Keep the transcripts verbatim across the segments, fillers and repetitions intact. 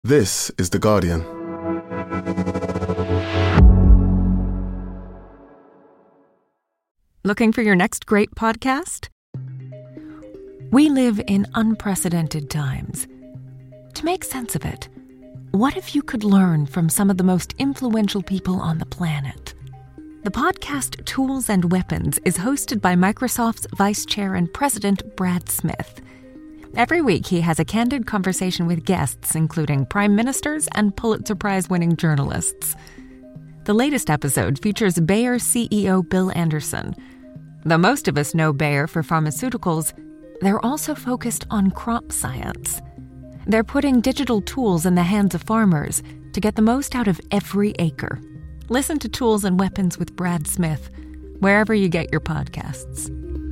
This is The Guardian. Looking for your next great podcast? We live in unprecedented times. To make sense of it, what if you could learn from some of the most influential people on the planet? The podcast Tools and Weapons is hosted by Microsoft's Vice Chair and President Brad Smith. Every week, he has a candid conversation with guests, including prime ministers and Pulitzer Prize-winning journalists. The latest episode features Bayer C E O Bill Anderson. Though most of us know Bayer for pharmaceuticals, they're also focused on crop science. They're putting digital tools in the hands of farmers to get the most out of every acre. Listen to Tools and Weapons with Brad Smith, wherever you get your podcasts.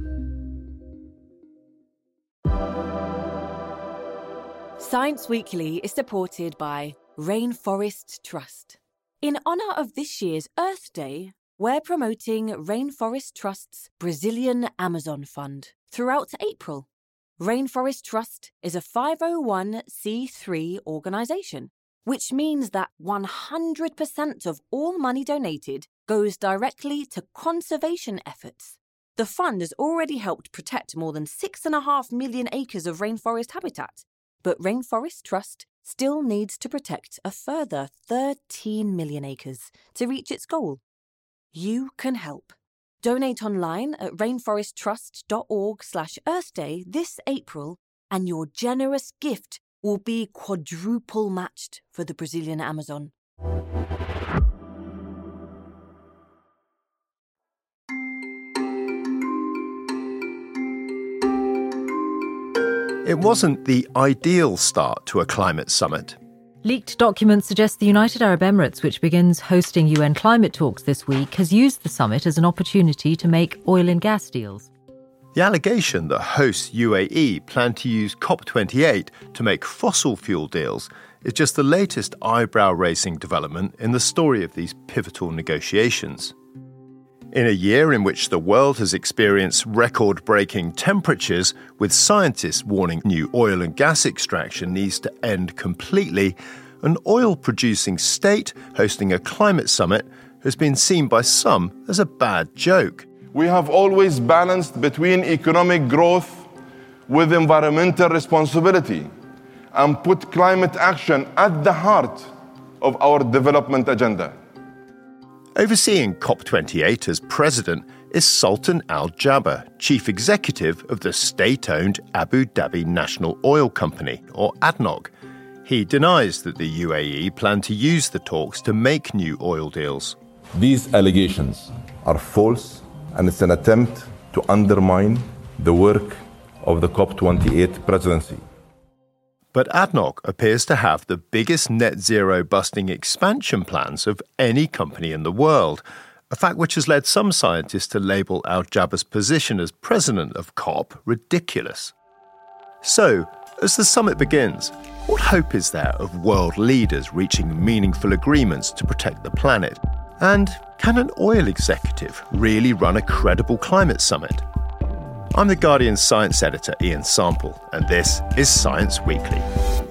Science Weekly is supported by Rainforest Trust. In honour of this year's Earth Day, we're promoting Rainforest Trust's Brazilian Amazon Fund throughout April. Rainforest Trust is a five oh one c three organisation, which means that one hundred percent of all money donated goes directly to conservation efforts. The fund has already helped protect more than six point five million acres of rainforest habitat, but Rainforest Trust still needs to protect a further thirteen million acres to reach its goal. You can help. Donate online at rainforesttrust.org slash Earth Day this April, and your generous gift will be quadruple matched for the Brazilian Amazon. It wasn't the ideal start to a climate summit. Leaked documents suggest the United Arab Emirates, which begins hosting U N climate talks this week, has used the summit as an opportunity to make oil and gas deals. The allegation that hosts U A E plan to use COP twenty-eight to make fossil fuel deals is just the latest eyebrow-raising development in the story of these pivotal negotiations. In a year in which the world has experienced record-breaking temperatures, with scientists warning new oil and gas extraction needs to end completely, an oil-producing state hosting a climate summit has been seen by some as a bad joke. We have always balanced between economic growth with environmental responsibility and put climate action at the heart of our development agenda. Overseeing COP twenty-eight as president is Sultan Al Jaber, chief executive of the state-owned Abu Dhabi National Oil Company, or A D N O C. He denies that the U A E plan to use the talks to make new oil deals. These allegations are false, and it's an attempt to undermine the work of the COP twenty-eight presidency. But A D N O C appears to have the biggest net zero busting expansion plans of any company in the world, a fact which has led some scientists to label Al Jaber's position as president of COP ridiculous. So, as the summit begins, what hope is there of world leaders reaching meaningful agreements to protect the planet? And can an oil executive really run a credible climate summit? I'm The Guardian's science editor, Ian Sample, and this is Science Weekly.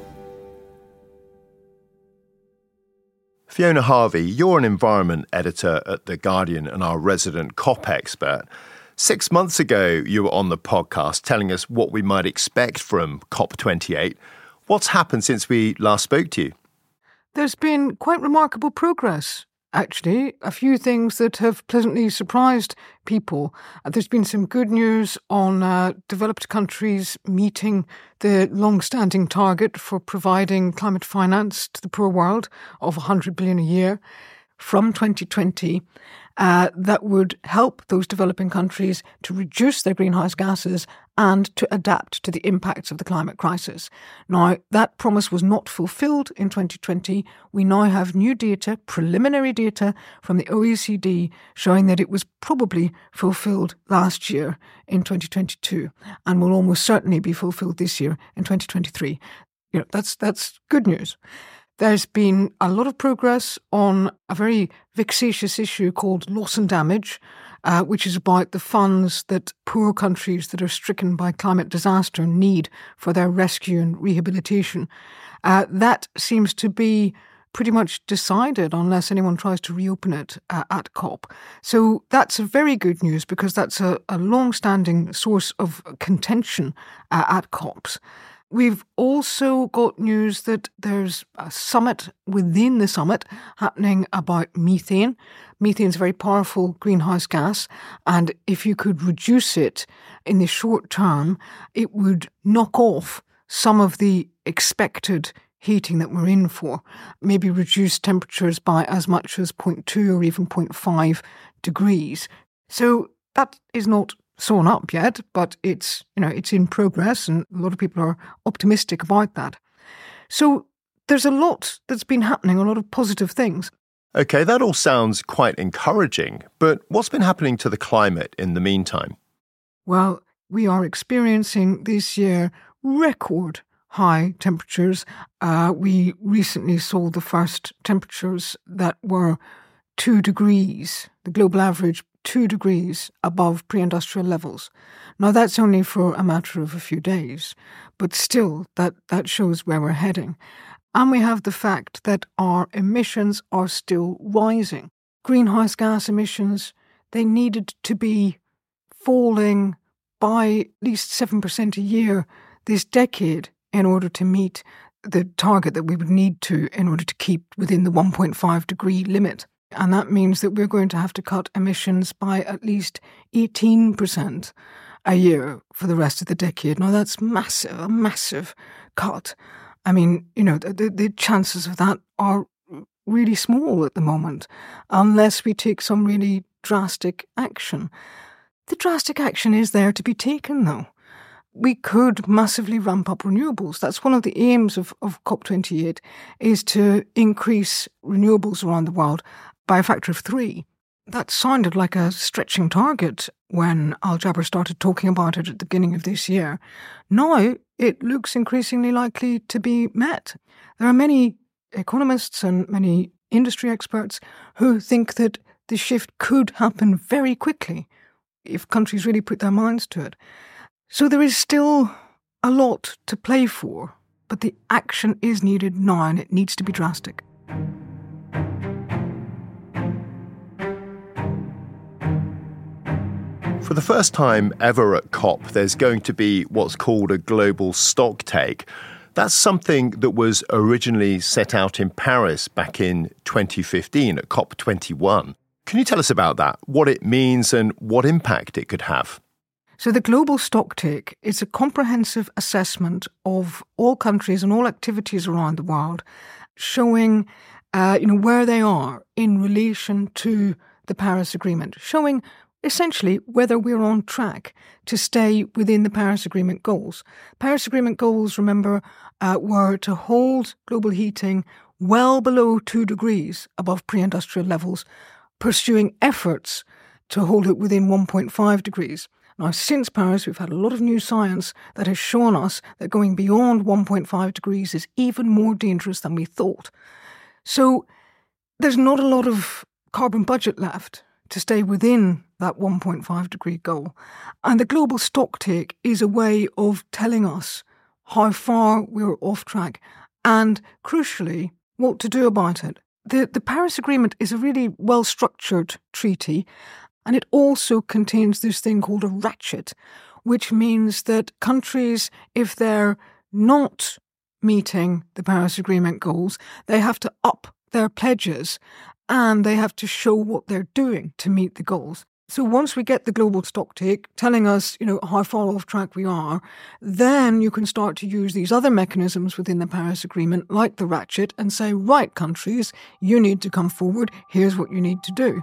Fiona Harvey, you're an environment editor at The Guardian and our resident COP expert. Six months ago, you were on the podcast telling us what we might expect from COP twenty-eight. What's happened since we last spoke to you? There's been quite remarkable progress. Actually, a few things that have pleasantly surprised people. Uh, there's been some good news on uh, developed countries meeting the long-standing target for providing climate finance to the poor world of one hundred billion dollars a year from twenty twenty. Uh, that would help those developing countries to reduce their greenhouse gases and to adapt to the impacts of the climate crisis. Now, that promise was not fulfilled in twenty twenty. We now have new data, preliminary data from the O E C D showing that it was probably fulfilled last year in twenty twenty-two and will almost certainly be fulfilled this year in twenty twenty-three. You know, that's that's good news. There's been a lot of progress on a very vexatious issue called loss and damage. uh, which is about the funds that poor countries that are stricken by climate disaster need for their rescue and rehabilitation. Uh, that seems to be pretty much decided unless anyone tries to reopen it uh, at COP. So that's a very good news because that's a, a long-standing source of contention uh, at COPs. We've also got news that there's a summit within the summit happening about methane. Methane is a very powerful greenhouse gas, and if you could reduce it in the short term, it would knock off some of the expected heating that we're in for, maybe reduce temperatures by as much as zero point two or even zero point five degrees. So that is not sewn up yet, but it's, you know, it's in progress and a lot of people are optimistic about that. So there's a lot that's been happening, a lot of positive things. Okay, that all sounds quite encouraging, but what's been happening to the climate in the meantime? Well, we are experiencing this year record high temperatures. Uh, we recently saw the first temperatures that were two degrees, the global average two degrees above pre-industrial levels. Now, that's only for a matter of a few days, but still, that, that shows where we're heading. And we have the fact that our emissions are still rising. Greenhouse gas emissions, they needed to be falling by at least seven percent a year this decade in order to meet the target that we would need to in order to keep within the one point five degree limit. And that means that we're going to have to cut emissions by at least eighteen percent a year for the rest of the decade. Now, that's massive, a massive cut. I mean, you know, the, the chances of that are really small at the moment, unless we take some really drastic action. The drastic action is there to be taken, though. We could massively ramp up renewables. That's one of the aims of, of COP twenty-eight, is to increase renewables around the world by a factor of three. That sounded like a stretching target when Al Jaber started talking about it at the beginning of this year. Now it looks increasingly likely to be met. There are many economists and many industry experts who think that the shift could happen very quickly if countries really put their minds to it. So there is still a lot to play for, but the action is needed now and it needs to be drastic. For the first time ever at COP, there's going to be what's called a global stocktake. That's something that was originally set out in Paris back in twenty fifteen at COP twenty-one. Can you tell us about that, what it means and what impact it could have? So the global stocktake is a comprehensive assessment of all countries and all activities around the world, showing uh, you know, where they are in relation to the Paris Agreement, showing essentially whether we're on track to stay within the Paris Agreement goals. Paris Agreement goals, remember, uh, were to hold global heating well below two degrees above pre-industrial levels, pursuing efforts to hold it within one point five degrees. Now, since Paris, we've had a lot of new science that has shown us that going beyond one point five degrees is even more dangerous than we thought. So there's not a lot of carbon budget left to stay within that one point five degree goal. And the global stocktake is a way of telling us how far we're off track and, crucially, what to do about it. The, the Paris Agreement is a really well-structured treaty, and it also contains this thing called a ratchet, which means that countries, if they're not meeting the Paris Agreement goals, they have to up their pledges and they have to show what they're doing to meet the goals. So once we get the global stocktake telling us, you know, how far off track we are, then you can start to use these other mechanisms within the Paris Agreement, like the ratchet, and say, right, countries, you need to come forward. Here's what you need to do.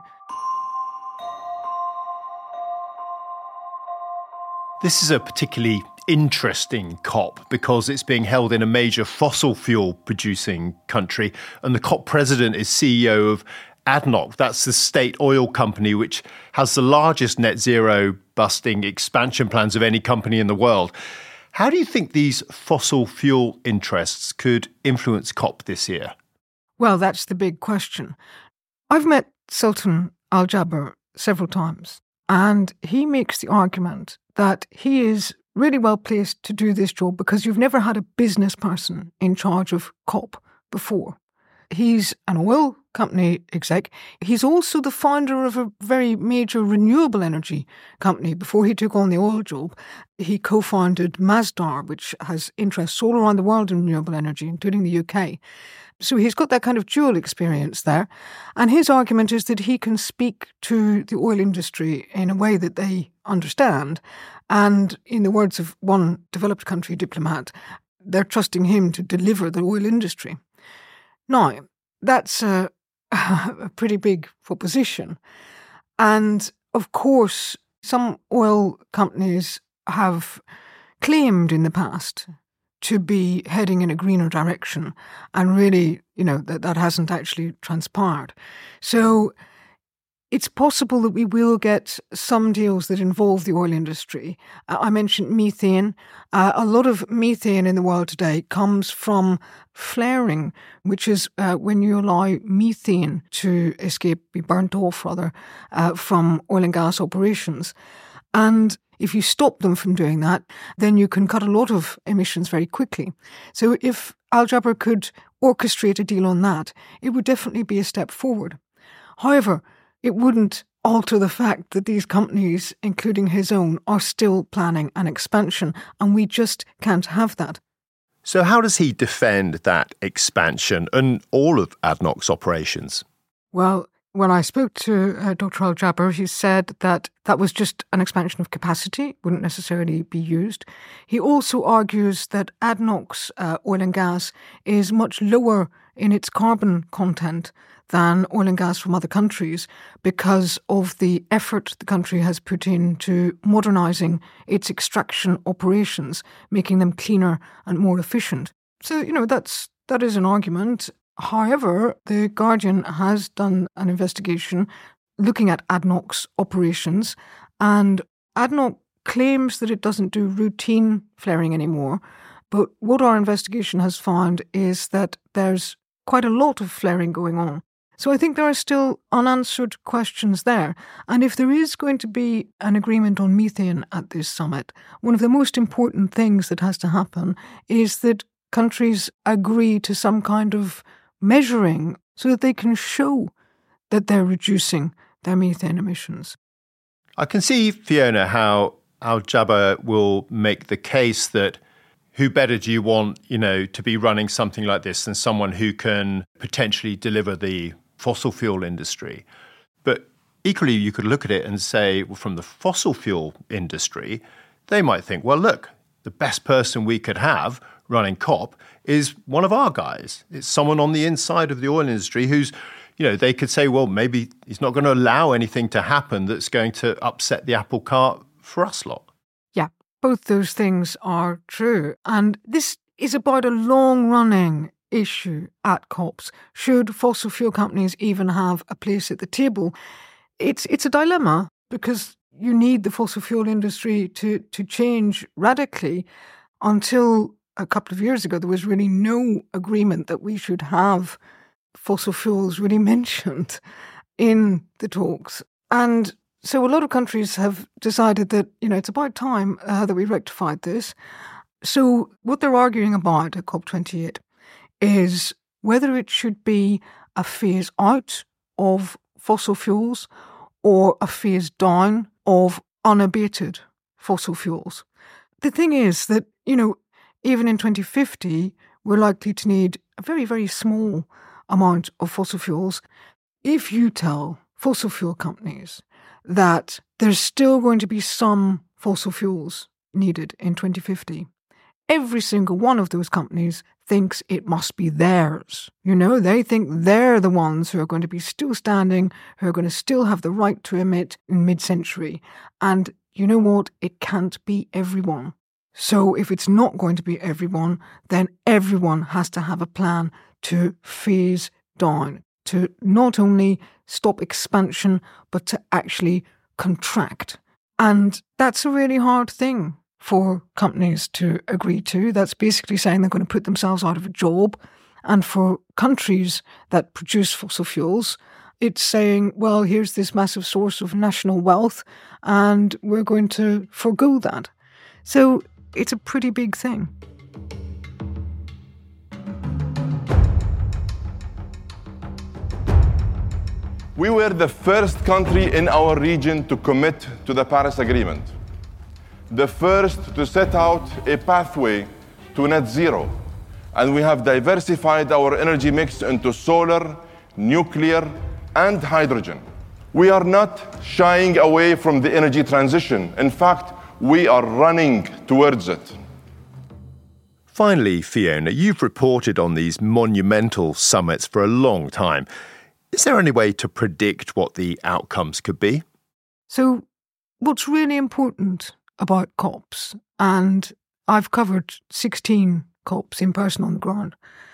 This is a particularly interesting COP because it's being held in a major fossil fuel producing country, and the COP president is C E O of A D N O C. That's the state oil company which has the largest net zero busting expansion plans of any company in the world. How do you think these fossil fuel interests could influence COP this year? Well, that's the big question. I've met Sultan Al Jaber several times. And he makes the argument that he is really well placed to do this job because you've never had a business person in charge of COP before. He's an oil company exec. He's also the founder of a very major renewable energy company. Before he took on the oil job, he co-founded Masdar, which has interests all around the world in renewable energy, including the U K. So he's got that kind of dual experience there. And his argument is that he can speak to the oil industry in a way that they understand. And in the words of one developed country diplomat, they're trusting him to deliver the oil industry. Now, that's a, a pretty big proposition. And of course, some oil companies have claimed in the past to be heading in a greener direction. And really, you know, that, that hasn't actually transpired. So it's possible that we will get some deals that involve the oil industry. Uh, I mentioned methane. Uh, a lot of methane in the world today comes from flaring, which is uh, when you allow methane to escape, be burnt off rather, uh, from oil and gas operations. And if you stop them from doing that, then you can cut a lot of emissions very quickly. So if Al Jaber could orchestrate a deal on that, it would definitely be a step forward. However, it wouldn't alter the fact that these companies, including his own, are still planning an expansion, and we just can't have that. So how does he defend that expansion and all of ADNOC's operations? Well, when I spoke to uh, Doctor Al Jaber, he said that that was just an expansion of capacity, wouldn't necessarily be used. He also argues that ADNOC's uh, oil and gas is much lower in its carbon content than oil and gas from other countries because of the effort the country has put into modernising its extraction operations, making them cleaner and more efficient. So, you know, that's that is an argument. However, The Guardian has done an investigation looking at ADNOC's operations, and ADNOC claims that it doesn't do routine flaring anymore. But what our investigation has found is that there's quite a lot of flaring going on. So I think there are still unanswered questions there. And if there is going to be an agreement on methane at this summit, one of the most important things that has to happen is that countries agree to some kind of measuring so that they can show that they're reducing their methane emissions. I can see, Fiona, how Al Jaber will make the case that who better do you want, you know, to be running something like this than someone who can potentially deliver the fossil fuel industry. But equally, you could look at it and say, well, from the fossil fuel industry, they might think, well, look, the best person we could have running COP is one of our guys. It's someone on the inside of the oil industry who's, you know, they could say, well, maybe he's not going to allow anything to happen that's going to upset the apple cart for us lot. Yeah, both those things are true. And this is about a long-running issue at COPs. Should fossil fuel companies even have a place at the table? It's it's a dilemma because you need the fossil fuel industry to, to change radically. Until a couple of years ago, there was really no agreement that we should have fossil fuels really mentioned in the talks. And so a lot of countries have decided that, you know, it's about time uh, that we rectified this. So what they're arguing about at COP twenty-eight is whether it should be a phase out of fossil fuels or a phase down of unabated fossil fuels. The thing is that, you know, even in twenty fifty, we're likely to need a very, very small amount of fossil fuels. If you tell fossil fuel companies that there's still going to be some fossil fuels needed in twenty fifty, every single one of those companies thinks it must be theirs. You know, they think they're the ones who are going to be still standing, who are going to still have the right to emit in mid-century. And you know what? It can't be everyone. So if it's not going to be everyone, then everyone has to have a plan to phase down, to not only stop expansion, but to actually contract. And that's a really hard thing for companies to agree to. That's basically saying they're going to put themselves out of a job. And for countries that produce fossil fuels, It's saying, well, here's this massive source of national wealth and we're going to forgo that. So it's a pretty big thing. We were the first country in our region to commit to the Paris Agreement, the first to set out a pathway to net zero, and we have diversified our energy mix into solar, nuclear, and hydrogen. We are not shying away from the energy transition. In fact, we are running towards it. Finally, Fiona, you've reported on these monumental summits for a long time. Is there any way to predict what the outcomes could be? So what's really important about COPs, and I've covered sixteen COPs in person on the ground,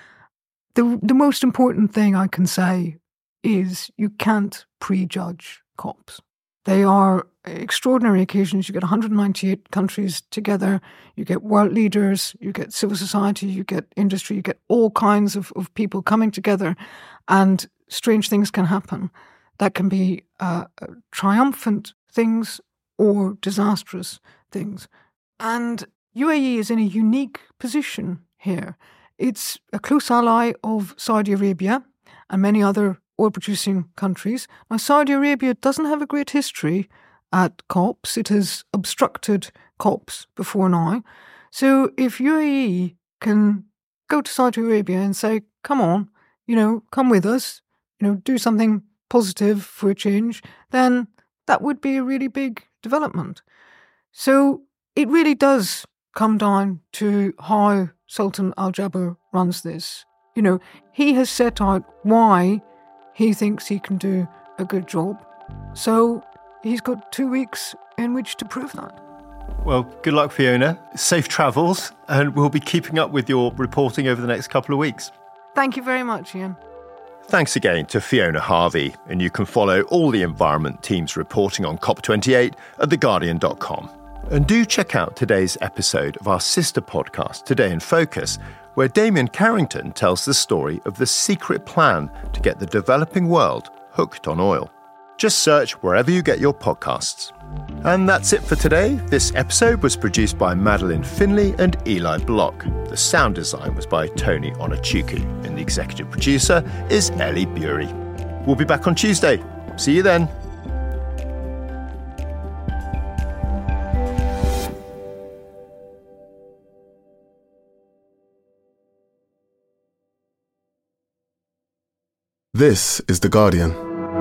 the, the most important thing I can say is you can't prejudge COPs. They are extraordinary occasions. You get one hundred ninety-eight countries together, you get world leaders, you get civil society, you get industry, you get all kinds of, of people coming together, and strange things can happen. That can be uh, triumphant things or disastrous things. And U A E is in a unique position here. It's a close ally of Saudi Arabia and many other oil-producing countries. Now, Saudi Arabia doesn't have a great history at COPs. It has obstructed COPs before now. So if U A E can go to Saudi Arabia and say, come on, you know, come with us, you know, do something positive for a change, then that would be a really big development. So it really does come down to how Sultan Al Jaber runs this. You know, he has set out why he thinks he can do a good job. So he's got two weeks in which to prove that. Well, good luck, Fiona. Safe travels, and we'll be keeping up with your reporting over the next couple of weeks. Thank you very much, Ian. Thanks again to Fiona Harvey, and you can follow all the environment team's reporting on COP twenty-eight at the guardian dot com. And do check out today's episode of our sister podcast, Today in Focus, where Damien Carrington tells the story of the secret plan to get the developing world hooked on oil. Just search wherever you get your podcasts. And that's it for today. This episode was produced by Madeline Finley and Eli Block. The sound design was by Tony Onachuku, and the executive producer is Ellie Bury. We'll be back on Tuesday. See you then. This is The Guardian.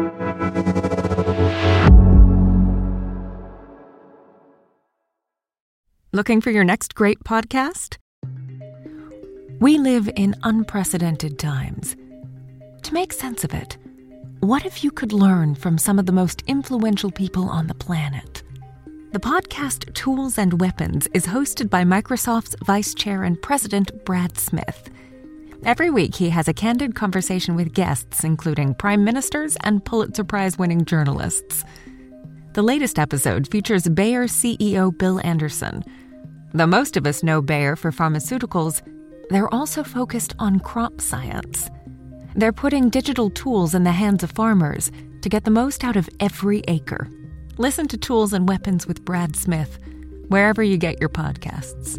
Looking for your next great podcast? We live in unprecedented times. To make sense of it, what if you could learn from some of the most influential people on the planet? The podcast Tools and Weapons is hosted by Microsoft's Vice Chair and President Brad Smith. Every week, he has a candid conversation with guests, including prime ministers and Pulitzer Prize-winning journalists. The latest episode features Bayer C E O Bill Anderson. Though most of us know Bayer for pharmaceuticals, they're also focused on crop science. They're putting digital tools in the hands of farmers to get the most out of every acre. Listen to Tools and Weapons with Brad Smith, wherever you get your podcasts.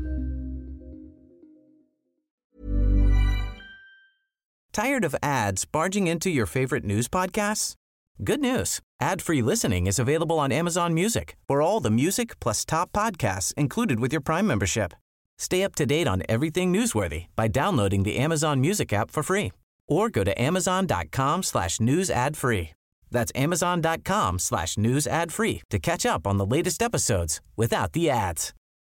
Tired of ads barging into your favorite news podcasts? Good news. Ad-free listening is available on Amazon Music for all the music plus top podcasts included with your Prime membership. Stay up to date on everything newsworthy by downloading the Amazon Music app for free or go to amazon.com slash news ad free. That's amazon.com slash news ad free to catch up on the latest episodes without the ads.